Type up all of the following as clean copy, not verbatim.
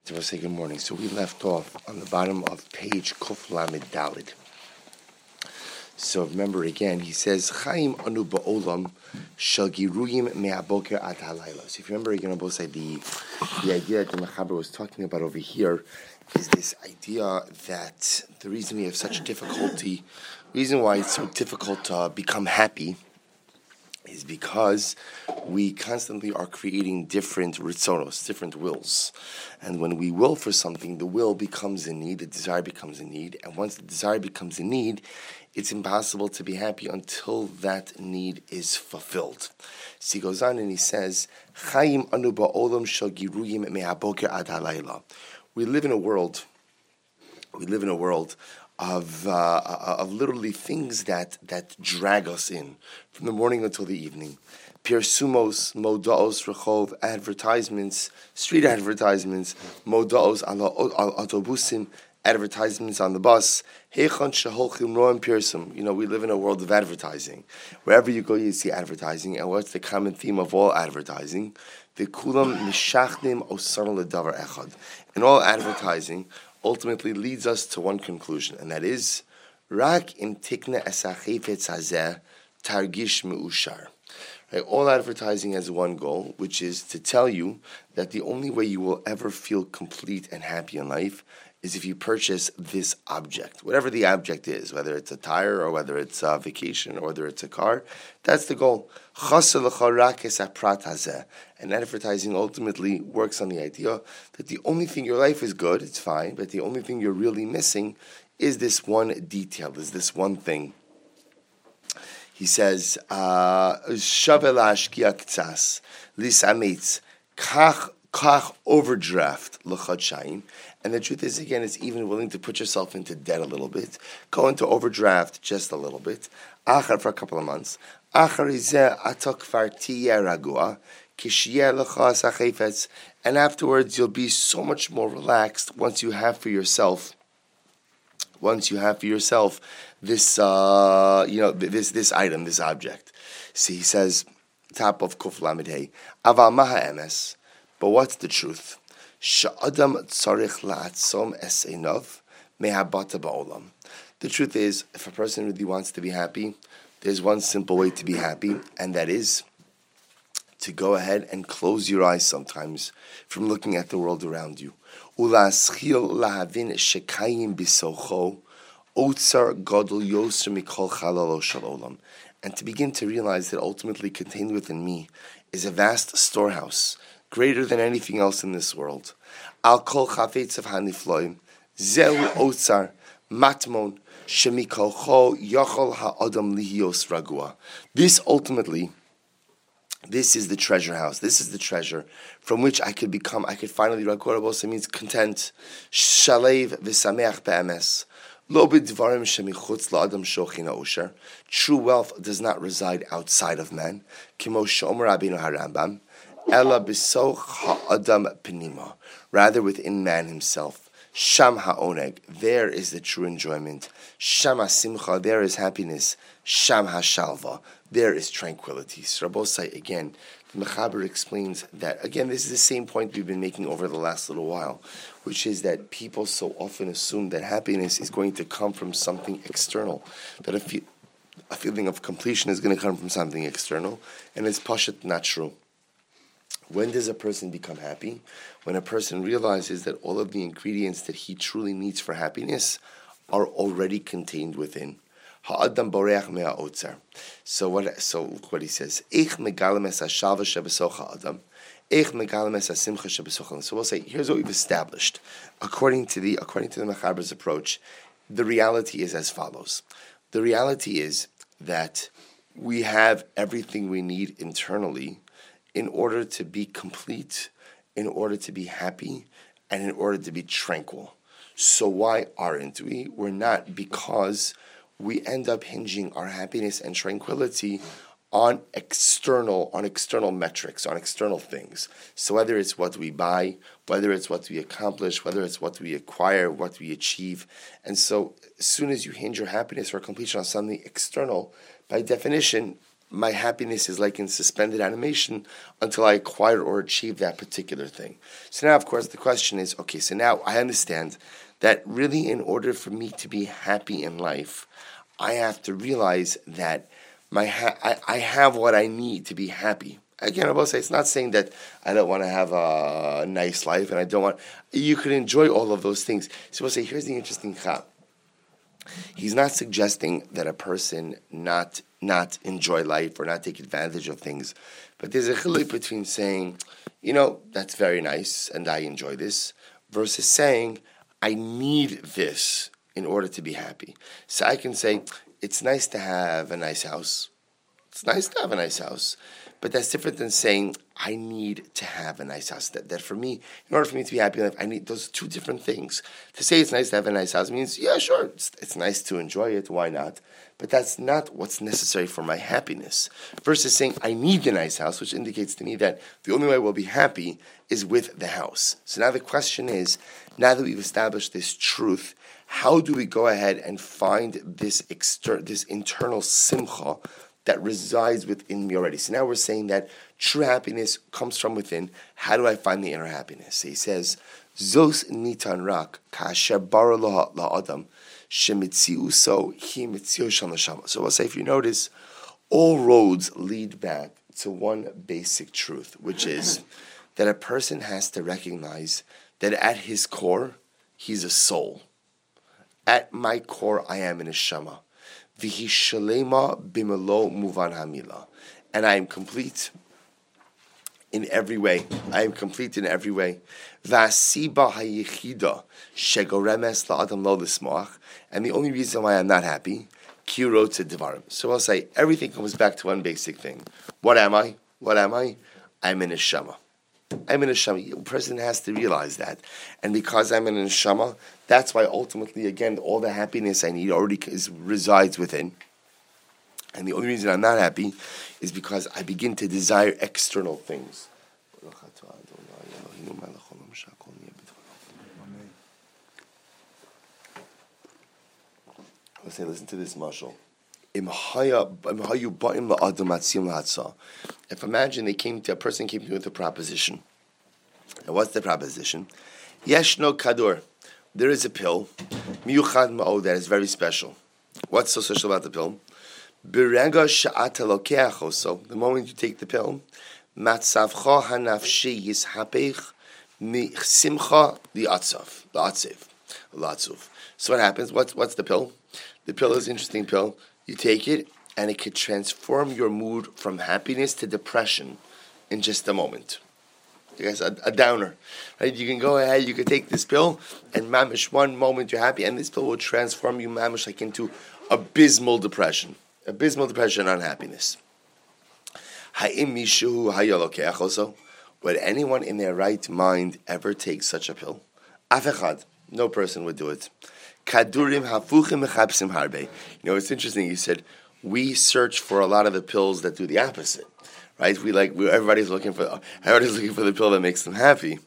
To say good morning. So we left off on the bottom of page Kuf Lamed Dalid. So remember again, he says, Chaim anu ba'olam shagiruyim me'aboker ad halayla. So if you remember again on both sides, the idea that the Mechaber was talking about over here is this idea that the reason we have such difficulty, reason why it's so difficult to become happy, is because we constantly are creating different ritzonos, different wills. And when we will for something, the will becomes a need, the desire becomes a need. And once the desire becomes a need, it's impossible to be happy until that need is fulfilled. So he goes on and he says, Chaim anu ba'olam shel giruyim me'haboker ad halayla. We live in a world of literally things that drag us in from the morning until the evening. Pirsumos, modaos, rechov, advertisements, street advertisements, modaos al autobusim, advertisements on the bus. Heichon sheholchim roem pirsum. We live in a world of advertising. Wherever you go, you see advertising. And what's the common theme of all advertising? The kulam mishachnim osarn ledavar echad. In all advertising, ultimately leads us to one conclusion, and that is Rak im tikna esachefetz hazeh targish meushar. All advertising has one goal, which is to tell you that the only way you will ever feel complete and happy in life is if you purchase this object, whatever the object is, whether it's a tire or whether it's a vacation or whether it's a car. That's the goal. And advertising ultimately works on the idea that the only thing, your life is good, it's fine, but the only thing you're really missing is this one detail, is this one thing. He says, kach overdraft l'chadshayim. And the truth is, again, it's even willing to put yourself into debt a little bit, go into overdraft just a little bit, achar for a couple of months. And afterwards, you'll be so much more relaxed once you have for yourself this, this item, this object. See, he says, top of Kuf Lamed Hey, Aval Maha Emes, but what's the truth? Sha'adam tzarich la'atzom es einov mehabata ba'olam. The truth is, if a person really wants to be happy, there's one simple way to be happy, and that is to go ahead and close your eyes sometimes from looking at the world around you. Ula'aschil lahavin shekayim bisocho otzar gadol yoser mikol chalalo shalolam. And to begin to realize that ultimately contained within me is a vast storehouse, greater than anything else in this world. Al kol chafetz of hanifloim, zeu otzar matmon shemikolcho yochol ha'adam lihios ragua. This is the treasure house. This is the treasure from which I could finally, ragua means content, shalev v'sameach be'emes. True wealth does not reside outside of man. Rather within man himself. Sham ha'oneg, there is the true enjoyment. Sham ha'simcha, there is happiness. Sham ha'shalva, there is tranquility. So Rabbosai, again, the Mechaber explains that, again, this is the same point we've been making over the last little while, which is that people so often assume that happiness is going to come from something external, that a feeling of completion is going to come from something external, and it's pashat not true. When does a person become happy? When a person realizes that all of the ingredients that he truly needs for happiness are already contained within. Ha'adam boreach mea otzar. So look what he says. Eich megalem es hashalva shebesoch ha'adam. Eich megalem es hasimcha shebesoch. So we'll say, here's what we've established. According to the Mechaber's approach, the reality is as follows. The reality is that we have everything we need internally in order to be complete, in order to be happy, and in order to be tranquil. So why aren't we? We're not, because we end up hinging our happiness and tranquility on external metrics, on external things. So whether it's what we buy, whether it's what we accomplish, whether it's what we acquire, what we achieve. And so as soon as you hinge your happiness or completion on something external, by definition, my happiness is like in suspended animation until I acquire or achieve that particular thing. So now, of course, the question is, okay, so now I understand that really in order for me to be happy in life, I have to realize that I have what I need to be happy. Again, I will say it's not saying that I don't want to have a nice life and I don't want... You could enjoy all of those things. So we'll say, here's the interesting chap. He's not suggesting that a person not enjoy life or not take advantage of things. But there's a chiluk between saying, that's very nice and I enjoy this, versus saying, I need this in order to be happy. So I can say, it's nice to have a nice house. It's nice to have a nice house. But that's different than saying, I need to have a nice house. That for me, in order for me to be happy in life, I need those two different things. To say it's nice to have a nice house means, yeah, sure, it's nice to enjoy it, why not? But that's not what's necessary for my happiness. Versus saying, I need the nice house, which indicates to me that the only way we'll be happy is with the house. So now the question is, now that we've established this truth, how do we go ahead and find this internal simcha that resides within me already? So now we're saying that true happiness comes from within. How do I find the inner happiness? So he says, Zos nitan rak kasher bara la'adam shemitziuso hi mitziu shel neshama. So we'll say, if you notice, all roads lead back to one basic truth, which is that a person has to recognize that at his core, he's a soul. At my core, I am an neshama. Vihi shalema bimelo muvan hamila. And I am complete in every way. I am complete in every way. Vasiba hayichida shegoremes la'adam lo lismoach. And the only reason why I'm not happy, kirotze devarim. So I'll say, everything comes back to one basic thing. What am I? I'm an neshama. I'm in a neshama. A person has to realize that. And because I'm in a neshama, that's why ultimately, again, all the happiness I need already resides within. And the only reason I'm not happy is because I begin to desire external things. Let's say, listen to this mashal. If imagine a person came to me with a proposition. And what's the proposition? Yeshno kadur. There is a pill, miyuchad ma'od, that is very special. What's so special about the pill? Birega sha'ata lokeacho. So the moment you take the pill, matzavcha hanafshi yishapech mi'simcha li'atzav. So what happens? What's the pill? The pill is an interesting pill. You take it, and it could transform your mood from happiness to depression in just a moment. You guys, a downer, right? You can go ahead, you can take this pill, and mamish, one moment you're happy, and this pill will transform you mamish like into abysmal depression unhappiness. Ha'im mishu hayalokeach also. Would anyone in their right mind ever take such a pill? Afechad, no person would do it. Kadurim hafuchim mechapsim harbe. It's interesting. You said we search for a lot of the pills that do the opposite, right? Everybody's looking for the pill that makes them happy.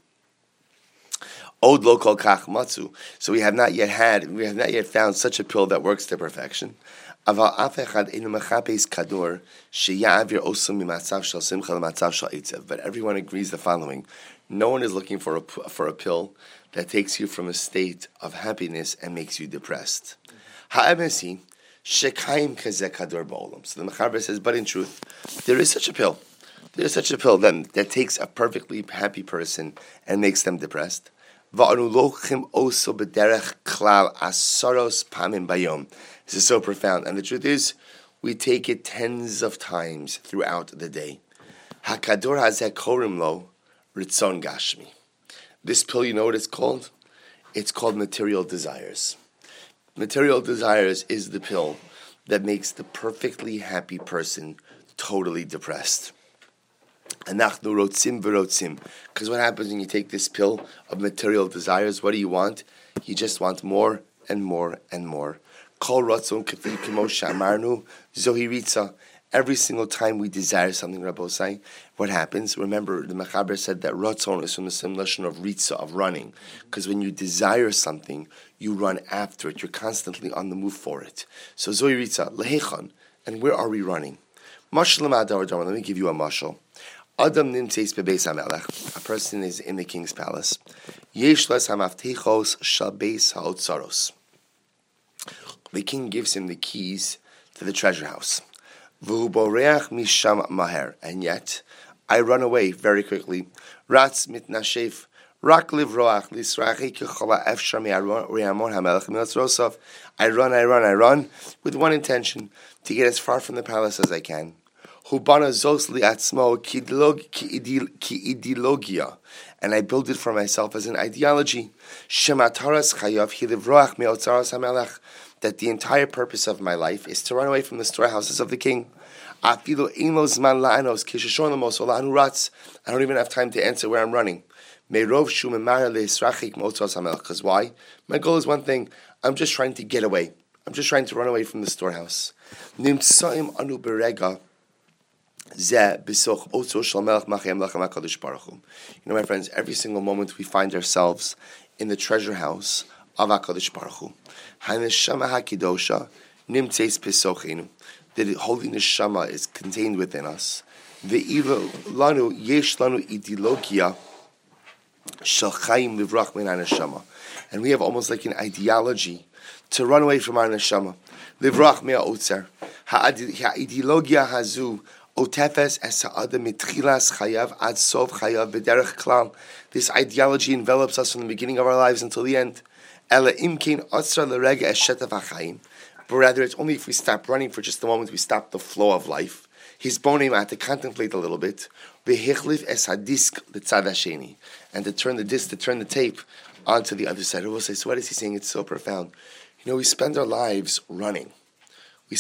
Od lo kol kach matzu. So we have not yet found such a pill that works to perfection. Aval afechad inu mechapes kadur sheyavir osam mimatzav shel simcha lematzav shel eitzev. But everyone agrees the following: no one is looking for a pill that takes you from a state of happiness and makes you depressed. Ha'emesi shekayim kazeh kadur ba'olam. So the Mechaber says, but in truth, there is such a pill. There is such a pill that takes a perfectly happy person and makes them depressed. Va'anu lochim oso b'derech klal asaros pamim bayom. This is so profound. And the truth is, we take it tens of times throughout the day. HaKadur hazeh korim lo ritzon gashmi. This pill, you know what it's called? It's called material desires. Material desires is the pill that makes the perfectly happy person totally depressed. Anachnu rotzim v'rotzim. Because what happens when you take this pill of material desires? What do you want? You just want more and more and more. Kol rotzon k'fi k'mo shamarnu zohi ritza. Every single time we desire something, Rabbosai, what happens? Remember, the Mechaber said that Ratzon is from the same lashon of Ritza, of running. Because when you desire something, you run after it. You're constantly on the move for it. So Zohi Ritza, Lehechan. And where are we running? Let me give you a mashal. Adam nimtzeis bebeis hamelech. A person is in the king's palace. Yesh les hamaftechos shel beis haotzaros. The king gives him the keys to the treasure house. V'hu boreach misham maher. And yet, I run away very quickly. Ratz mitnashef. Rak livroach lisrachi kechala efshar mi'amon hamelech mi'otzrosav. I run with one intention, to get as far from the palace as I can. Hubana zos li'atzmo ki ideologia, and I build it for myself as an ideology. Shemataras chayav hi livroach mi'otzaros hamelech. That the entire purpose of my life is to run away from the storehouses of the king. I don't even have time to answer where I'm running. Because why? My goal is one thing. I'm just trying to get away. I'm just trying to run away from the storehouse. You know, my friends, every single moment we find ourselves in the treasure house of HaKadosh Baruch Hu. HaNeshama HaKidosha nimtzeis besochenu. The holy neshama is contained within us. Lanu yesh lanu ideologia shel chaim livrach min haneshama, and we have almost like an ideology to run away from our neshama. Livrach min ha'otzer. Ha'ideologia hazu otefes es ha'adam mitchilas chayav ad sof chayav b'derech klal. This ideology envelops us from the beginning of our lives until the end. Ela imkein otzra l'rega es shetav ha'chaim. But rather, it's only if we stop running for just a moment, we stop the flow of life. His bonim had to contemplate a little bit. V'hichlif es hadisk l'tzad hasheni, and to turn the disc, to turn the tape onto the other side. We'll say, so what is he saying? It's so profound. You know, we spend our lives running. And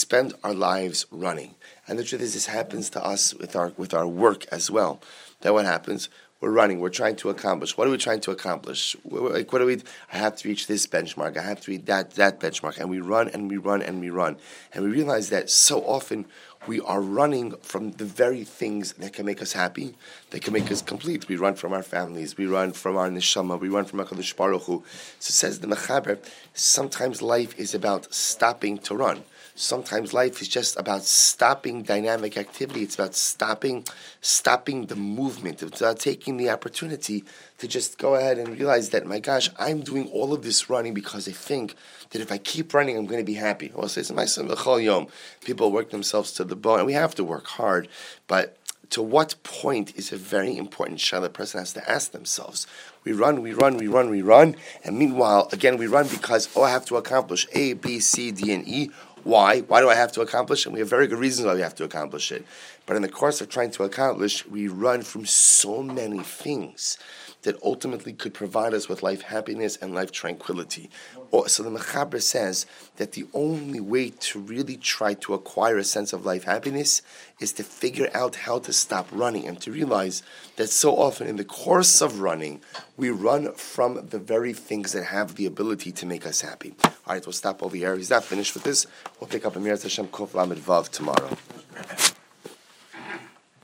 the truth is, this happens to us with our work as well. That what happens? We're running. We're trying to accomplish. What are we trying to accomplish? I have to reach this benchmark. I have to reach that benchmark. And we run and we run and we run. And we realize that so often we are running from the very things that can make us happy, that can make us complete. We run from our families. We run from our neshama. We run from HaKadosh Baruch Hu. So says the Mechaber, sometimes life is about stopping to run. Sometimes life is just about stopping dynamic activity. It's about stopping the movement. It's about taking the opportunity to just go ahead and realize that, my gosh, I'm doing all of this running because I think that if I keep running, I'm going to be happy. People work themselves to the bone, and we have to work hard, but to what point is a very important shaila the person has to ask themselves. We run, and meanwhile, again, we run because, I have to accomplish A, B, C, D, and E. Why? Why do I have to accomplish it? And we have very good reasons why we have to accomplish it. But in the course of trying to accomplish, we run from so many things that ultimately could provide us with life happiness and life tranquility. So the Mechaber says that the only way to really try to acquire a sense of life happiness is to figure out how to stop running and to realize that so often in the course of running, we run from the very things that have the ability to make us happy. All right, we'll stop over here. He's not finished with this. We'll pick up Amir Hashem Kuf Lamed Vav tomorrow.